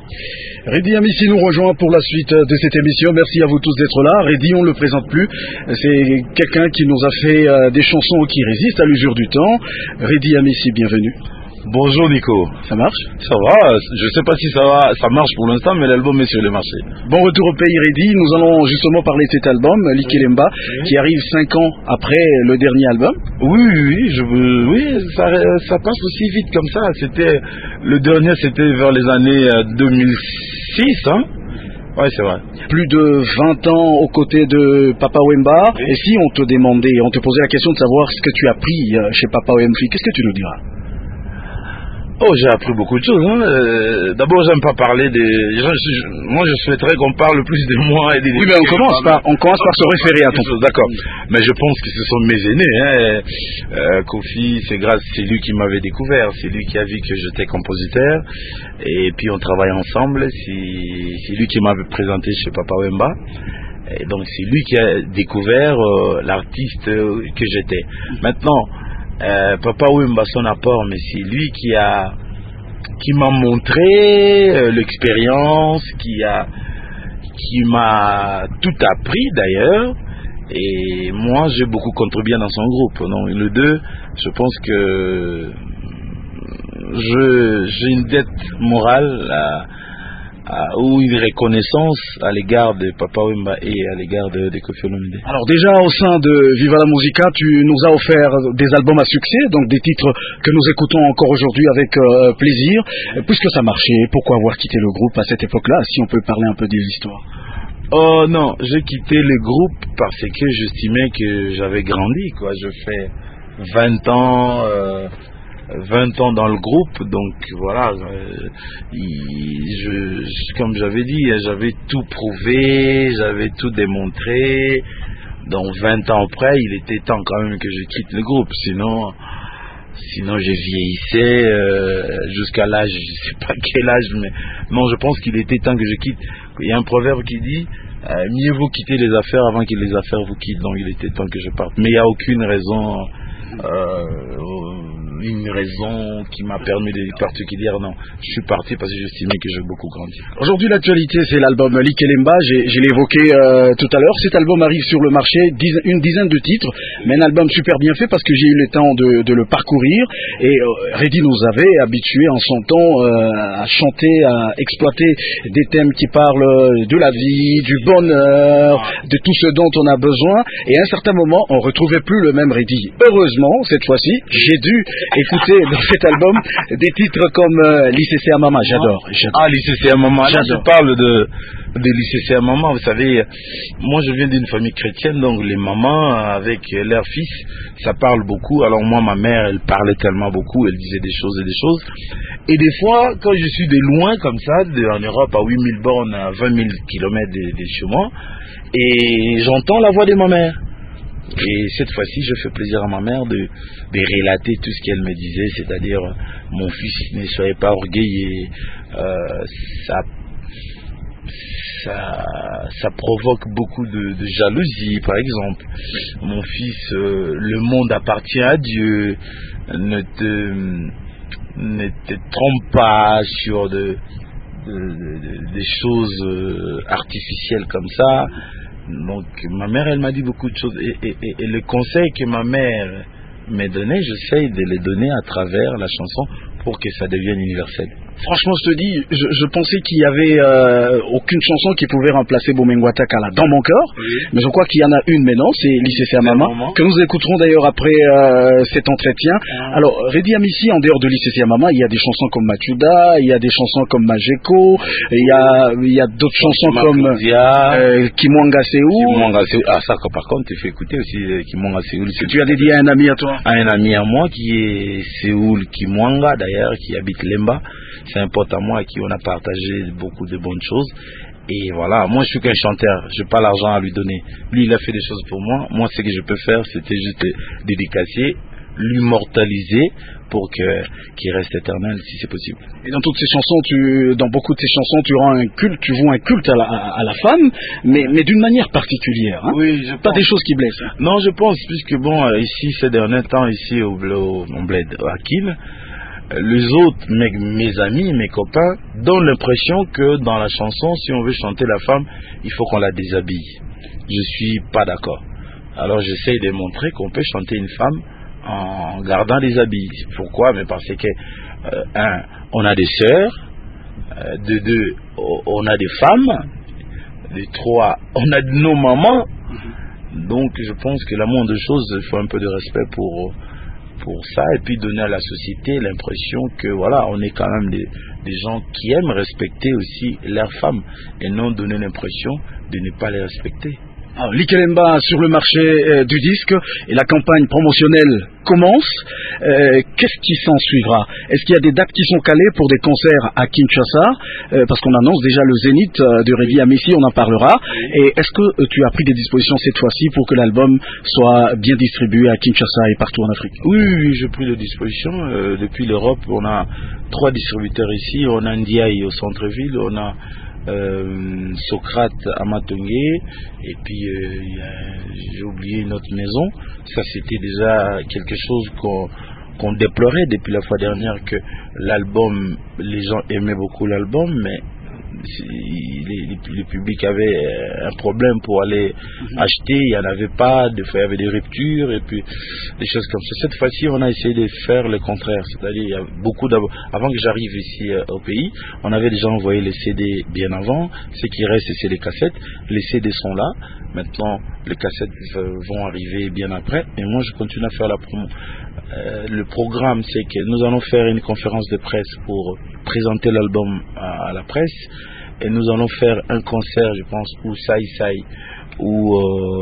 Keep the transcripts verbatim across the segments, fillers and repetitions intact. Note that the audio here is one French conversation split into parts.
Reddy Amissi nous rejoint pour la suite de cette émission. Merci à vous tous d'être là. Reddy, on ne le présente plus. C'est quelqu'un qui nous a fait des chansons qui résistent à l'usure du temps. Reddy Amissi, bienvenue. Bonjour Nico. Ça marche? Ça va, je sais pas si ça va, ça marche pour l'instant, mais l'album est sur le marché. Bon retour au pays Reddy, nous allons justement parler de cet album, Likelemba, oui. qui arrive cinq ans après le dernier album. Oui, oui, oui, je, oui ça, ça passe aussi vite comme ça. C'était, le dernier c'était vers les années deux mille six, hein. Oui, c'est vrai. Plus de vingt ans aux côtés de Papa Wemba. Oui. Et si on te demandait, on te posait la question de savoir ce que tu as appris chez Papa Wemba, qu'est-ce que tu nous diras? Oh, j'ai appris beaucoup de choses. Hein. Euh, D'abord, j'aime pas parler des. Je, je, moi, je souhaiterais qu'on parle plus de moi et des. Oui, mais on commence par, on commence par se référer à ton. D'accord. Mais je pense que ce sont mes aînés. Hein. Euh, Kofi, c'est grâce, c'est lui qui m'avait découvert, c'est lui qui a vu que j'étais compositeur, et puis on travaille ensemble. C'est lui qui m'avait présenté chez Papa Wemba. Et donc, c'est lui qui a découvert euh, l'artiste euh, que j'étais. Maintenant. Euh, Papa Wemba son apport, mais c'est lui qui a qui m'a montré euh, l'expérience, qui a qui m'a tout appris d'ailleurs, et moi j'ai beaucoup contribué dans son groupe. Donc le deux, je pense que je j'ai une dette morale à, à, ou une reconnaissance à l'égard de Papa Wemba et à l'égard de, de Kofi Olomide. Alors déjà au sein de Viva la Musica, tu nous as offert des albums à succès, donc des titres que nous écoutons encore aujourd'hui avec euh, plaisir. Puisque ça marchait, pourquoi avoir quitté le groupe à cette époque-là, si on peut parler un peu des histoires? Oh non, j'ai quitté le groupe parce que j'estimais que j'avais grandi, quoi. Je fais vingt ans... Euh, vingt ans dans le groupe, donc voilà, euh, je, je, comme j'avais dit, j'avais tout prouvé, j'avais tout démontré, donc vingt ans après, il était temps quand même que je quitte le groupe, sinon sinon je vieillissais euh, jusqu'à l'âge, je sais pas quel âge, mais non, je pense qu'il était temps que je quitte. Il y a un proverbe qui dit euh, mieux vaut quitter les affaires avant que les affaires vous quittent, donc il était temps que je parte, mais il n'y a aucune raison euh, une raison qui m'a permis de particulière, non. Je suis parti parce que j'estimais que j'ai beaucoup grandi. Aujourd'hui, l'actualité, c'est l'album Likelemba, je l'ai évoqué euh, tout à l'heure. Cet album arrive sur le marché, dix, une dizaine de titres, mais un album super bien fait parce que j'ai eu le temps de, de le parcourir. Et euh, Reddy nous avait habitués en son temps euh, à chanter, à exploiter des thèmes qui parlent de la vie, du bonheur, de tout ce dont on a besoin. Et à un certain moment, on ne retrouvait plus le même Reddy. Heureusement, cette fois-ci, j'ai dû écoutez dans cet album des titres comme euh, Lycée à Maman, j'adore. Ah, Lycée à Maman, là je parle de, de Lycée à Maman, vous savez, moi je viens d'une famille chrétienne, donc les mamans avec leurs fils, ça parle beaucoup. Alors moi, ma mère, elle parlait tellement beaucoup, elle disait des choses et des choses. Et des fois, quand je suis de loin comme ça, de, en Europe à huit mille bornes, à vingt mille kilomètres de, de chez moi, et j'entends la voix de ma mère. Et cette fois-ci, je fais plaisir à ma mère de, de relater tout ce qu'elle me disait, c'est-à-dire, mon fils, ne soyez pas orgueilleux, euh, ça, ça, ça provoque beaucoup de, de jalousie, par exemple. Mon fils, euh, le monde appartient à Dieu, ne te, ne te trompe pas sur de, de, de, des choses euh, artificielles comme ça. Donc ma mère, elle m'a dit beaucoup de choses, et, et, et, et le conseil que ma mère m'a donné, j'essaye de les donner à travers la chanson pour que ça devienne universel. Franchement, je te dis, je, je pensais qu'il y avait euh, aucune chanson qui pouvait remplacer Bomengwata Kala dans mon cœur, oui. Mais je crois qu'il y en a une maintenant, c'est Lycée à Maman, que nous écouterons d'ailleurs après euh, cet entretien. Ah. Alors, Reddy Amissi, en dehors de Lycée à Maman, il y a des chansons comme Machuda, il y a des chansons comme Majeko, il y a, il y a d'autres chansons Ma comme euh, Kimwanga Seoul. Kimwanga Seoul. Ah, ça, par contre, tu fais écouter aussi euh, Kimwanga Seoul. Que tu as dédié à un ami à toi? À un ami à moi qui est Seoul Kimwanga, d'ailleurs, qui habite Lemba. C'est un pote à moi avec qui on a partagé beaucoup de bonnes choses. Et voilà, moi je suis qu'un chanteur, je n'ai pas l'argent à lui donner. Lui il a fait des choses pour moi. Moi ce que je peux faire, c'était juste dédicacer, l'immortaliser pour que qu'il reste éternel si c'est possible. Et dans toutes ces chansons, tu, dans beaucoup de ces chansons, tu rends un culte, tu voues un culte à la, à la femme, mais, mais d'une manière particulière. Hein? Oui, je pas pense. Des choses qui blessent. Hein? Non, je pense, puisque bon, ici ces derniers temps, ici au, au, au bled, à Kim, les autres, mes, mes amis, mes copains, donnent l'impression que dans la chanson, si on veut chanter la femme, il faut qu'on la déshabille. Je suis pas d'accord. Alors j'essaie de montrer qu'on peut chanter une femme en gardant les habits. Pourquoi? Mais parce que, euh, un, on a des sœurs, euh, de deux, on a des femmes, de trois, on a nos mamans. Donc je pense que la moindre chose, il faut un peu de respect pour, pour ça, et puis donner à la société l'impression que voilà, on est quand même des, des gens qui aiment respecter aussi leurs femmes, et non donner l'impression de ne pas les respecter. Alors, Likelemba sur le marché euh, du disque, et la campagne promotionnelle commence. Euh, Qu'est-ce qui s'en suivra? Est-ce qu'il y a des dates qui sont calées pour des concerts à Kinshasa? euh, Parce qu'on annonce déjà le Zénith euh, de Reddy Amissi, on en parlera. Et est-ce que euh, tu as pris des dispositions cette fois-ci pour que l'album soit bien distribué à Kinshasa et partout en Afrique? Oui, oui, oui, j'ai pris des dispositions. Euh, depuis l'Europe, on a trois distributeurs ici. On a Ndiaye au centre-ville, on a Euh, Socrate à Matongé, et puis euh, j'ai oublié une autre maison. Ça, c'était déjà quelque chose qu'on qu'on déplorait depuis la fois dernière, que l'album, les gens aimaient beaucoup l'album, mais le public avait un problème pour aller mmh. acheter, il n'y en avait pas, des fois il y avait des ruptures et puis des choses comme ça. Cette fois-ci, on a essayé de faire le contraire, c'est-à-dire il y a beaucoup d'abord, avant que j'arrive ici euh, au pays, on avait déjà envoyé les C D bien avant. Ce qui reste, c'est les cassettes. Les C D sont là, maintenant les cassettes vont arriver bien après, et moi je continue à faire la promo. Euh, le programme, c'est que nous allons faire une conférence de presse pour présenter l'album à, à la presse, et nous allons faire un concert, je pense, ou Sai Sai, ou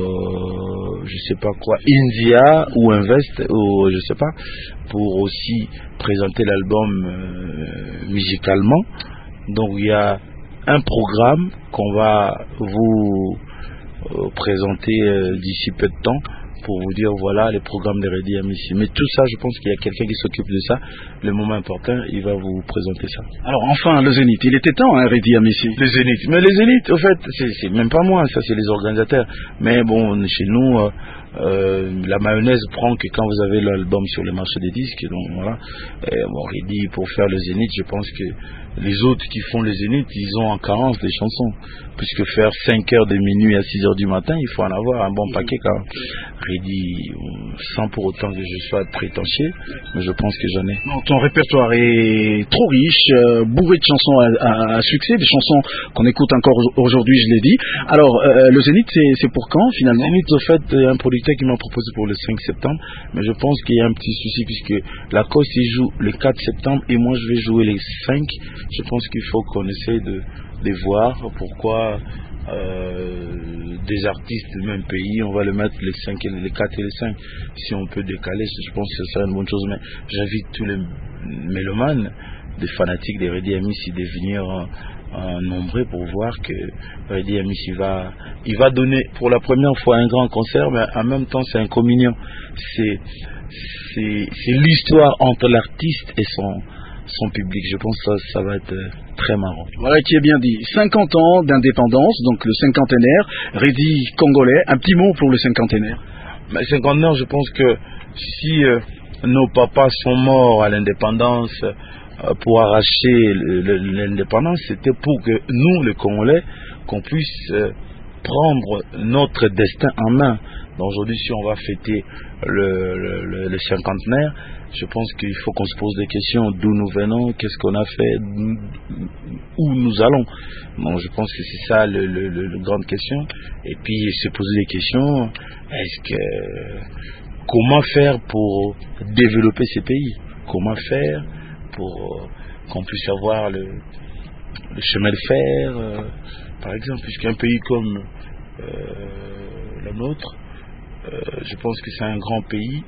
euh, je sais pas quoi, India, ou Invest, ou je sais pas, pour aussi présenter l'album euh, musicalement. Donc il y a un programme qu'on va vous euh, présenter euh, d'ici peu de temps, pour vous dire voilà les programmes de Reddy Amissi. Mais tout ça, je pense qu'il y a quelqu'un qui s'occupe de ça. Le moment important, il va vous présenter ça. Alors enfin, le Zénith, il était temps, hein, Reddy Amissi. Le Zénith, mais les Zénith, au fait, c'est même pas moi, ça c'est les organisateurs. Mais bon, chez nous, euh, euh, la mayonnaise prend que quand vous avez l'album sur le marché des disques, donc voilà. Et, bon, Reddy, pour faire le Zénith, je pense que les autres qui font les Zénith, ils ont en carence des chansons. Puisque faire cinq heures de minuit à six heures du matin, il faut en avoir un bon paquet quand même. Reddy, sans pour autant que je sois prétentieux, mais je pense que j'en ai. Non, ton répertoire est trop riche, euh, bourré de chansons à, à, à succès, des chansons qu'on écoute encore aujourd'hui, je l'ai dit. Alors, euh, le Zénith, c'est pour quand finalement? Zénith, au fait, il y a un producteur qui m'a proposé pour le cinq septembre, mais je pense qu'il y a un petit souci puisque Lacoste il joue le quatre septembre et moi je vais jouer les cinq. Je pense qu'il faut qu'on essaie de, de voir pourquoi euh, des artistes du même pays, on va le mettre les cinq, les quatre et les cinq. Si on peut décaler, je pense que ce serait une bonne chose. Mais j'invite tous les mélomanes, des fanatiques de Reddy Amissi, de venir en nombreux pour voir que Reddy Amissi va, il va donner pour la première fois un grand concert, mais en même temps c'est un communion. C'est c'est l'histoire entre l'artiste et son son public. Je pense que ça, ça va être très marrant. Voilà qui est bien dit. cinquante ans d'indépendance, donc le cinquantenaire. Reddy congolais, un petit mot pour le cinquantenaire. Mais cinquantenaire, je pense que si euh, nos papas sont morts à l'indépendance euh, pour arracher l'indépendance, c'était pour que nous, les Congolais, qu'on puisse euh, prendre notre destin en main. Donc aujourd'hui, si on va fêter le, le, le, le cinquantenaire, je pense qu'il faut qu'on se pose des questions. D'où nous venons, qu'est-ce qu'on a fait, où nous allons. Donc je pense que c'est ça le, le, le, le grande question. Et puis se poser des questions. Est-ce que comment faire pour développer ces pays? Comment faire pour qu'on puisse avoir le, le chemin de fer, euh, par exemple, puisqu'un pays comme euh, le nôtre, euh, je pense que c'est un grand pays.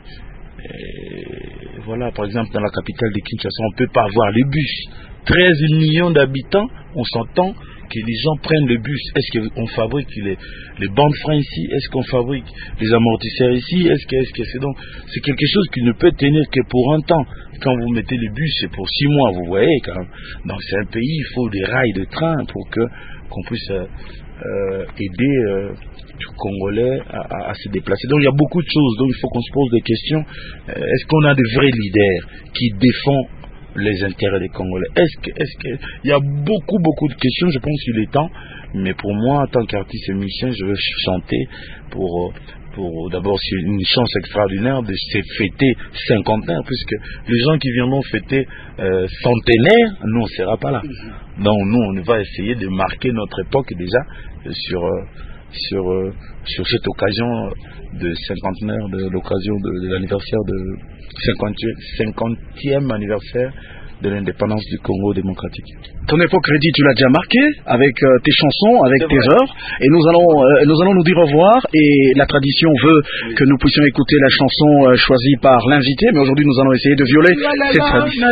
Et voilà, par exemple, dans la capitale de Kinshasa, on ne peut pas avoir les bus. treize millions d'habitants, on s'entend que les gens prennent le bus. Est-ce qu'on fabrique les, les bandes freins ici? Est-ce qu'on fabrique les amortisseurs ici? Est-ce que, est-ce que c'est donc, c'est quelque chose qui ne peut tenir que pour un temps. Quand vous mettez les bus, c'est pour six mois, vous voyez quand même. Donc c'est un pays, il faut des rails de train pour que qu'on puisse euh, euh, aider euh, les Congolais à, à, à se déplacer. Donc il y a beaucoup de choses. Donc il faut qu'on se pose des questions. Euh, est-ce qu'on a de vrais leaders qui défendent les intérêts des Congolais. Est-ce que, est-ce que, il y a beaucoup, beaucoup de questions, je pense qu'il est temps, mais pour moi, en tant qu'artiste et musicien, je veux chanter pour, pour d'abord, c'est une chance extraordinaire de se fêter cinquantenaire, puisque les gens qui viendront fêter euh, centenaire, nous, on ne sera pas là. Donc, nous, on va essayer de marquer notre époque déjà sur, euh, sur, euh, sur cette occasion de cinquantenaire, de l'occasion de, de l'anniversaire de cinquantième anniversaire de l'indépendance du Congo démocratique. Ton époque, Reddy, tu l'as déjà marqué avec euh, tes chansons, avec tes œuvres, et nous allons, euh, nous allons nous dire au revoir, et la tradition veut oui. que nous puissions écouter la chanson euh, choisie par l'invité, mais aujourd'hui nous allons essayer de violer la, la, cette tradition.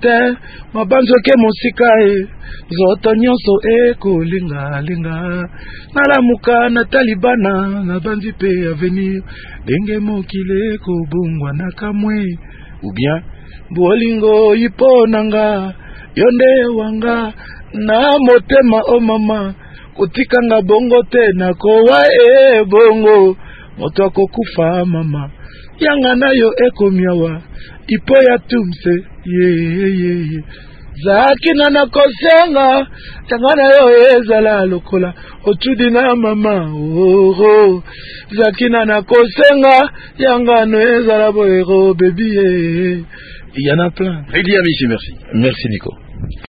Ou bien bolingo iponanga yonde wanga na motema o mama kutikanga bongo te na kowa e bongo moto akokufa mama yanga nayo ekomiawa ipo ya tumse ye ye ye zakina na kosenga yanga nayo ezala lokola otudi na mama oh oh zakina na kosenga yanga no ezala boero baby. Il y en a plein. Reddy Amici, merci. Merci Nico.